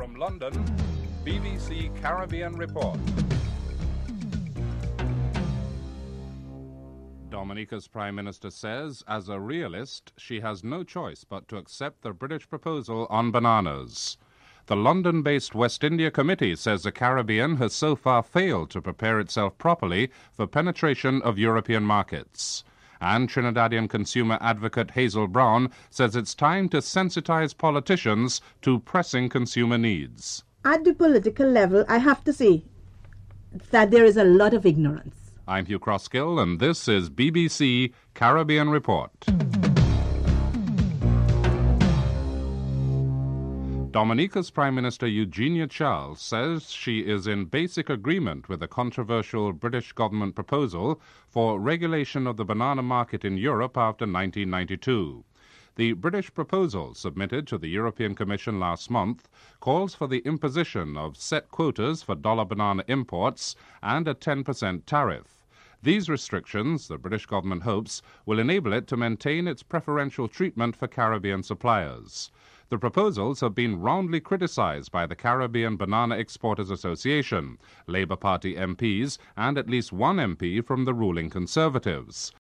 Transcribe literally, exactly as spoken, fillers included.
From London, B B C Caribbean Report. Dominica's Prime Minister says, as a realist, she has no choice but to accept the British proposal on bananas. The London-based West India Committee says the Caribbean has so far failed to prepare itself properly for penetration of European markets. And Trinidadian consumer advocate Hazel Brown says it's time to sensitize politicians to pressing consumer needs. At the political level, I have to say that there is a lot of ignorance. I'm Hugh Crosskill, and this is B B C Caribbean Report. Dominica's Prime Minister Eugenia Charles says she is in basic agreement with the controversial British government proposal for regulation of the banana market in Europe after nineteen ninety-two. The British proposal, submitted to the European Commission last month, calls for the imposition of set quotas for dollar banana imports and a ten percent tariff. These restrictions, the British government hopes, will enable it to maintain its preferential treatment for Caribbean suppliers. The proposals have been roundly criticized by the Caribbean Banana Exporters Association, Labour Party M Ps, and at least one M P from the ruling Conservatives.